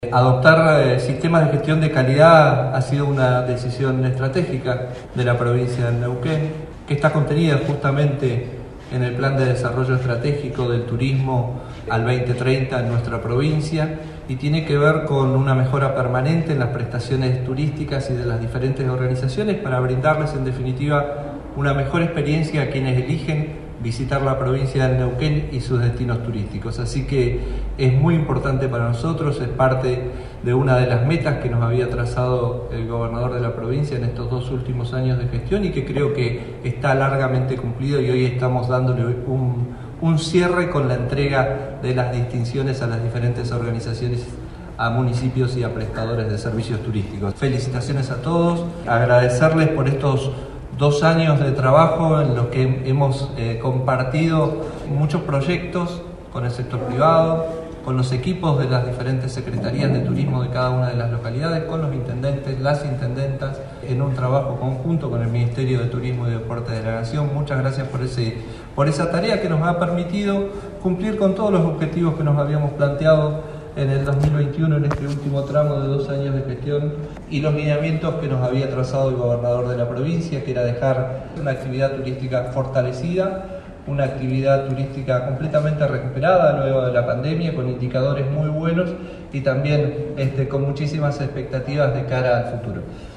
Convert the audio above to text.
Adoptar sistemas de gestión de calidad ha sido una decisión estratégica de la provincia de Neuquén, que está contenida justamente en el Plan de Desarrollo Estratégico del Turismo al 2030 en nuestra provincia y tiene que ver con una mejora permanente en las prestaciones turísticas y de las diferentes organizaciones para brindarles en definitiva una mejor experiencia a quienes eligen visitar la provincia de Neuquén y sus destinos turísticos. Así que es muy importante para nosotros, es parte de una de las metas que nos había trazado el gobernador de la provincia en estos 2 últimos años de gestión y que creo que está largamente cumplido y hoy estamos dándole un cierre con la entrega de las distinciones a las diferentes organizaciones, a municipios y a prestadores de servicios turísticos. Felicitaciones a todos, agradecerles por estos 2 años de trabajo en los que hemos compartido muchos proyectos con el sector privado, con los equipos de las diferentes secretarías de turismo de cada una de las localidades, con los intendentes, las intendentas, en un trabajo conjunto con el Ministerio de Turismo y Deporte de la Nación. Muchas gracias por esa tarea que nos ha permitido cumplir con todos los objetivos que nos habíamos planteado en el 2021, en este último tramo de 2 años de gestión, y los lineamientos que nos había trazado el gobernador de la provincia, que era dejar una actividad turística fortalecida, una actividad turística completamente recuperada luego de la pandemia, con indicadores muy buenos y también con muchísimas expectativas de cara al futuro.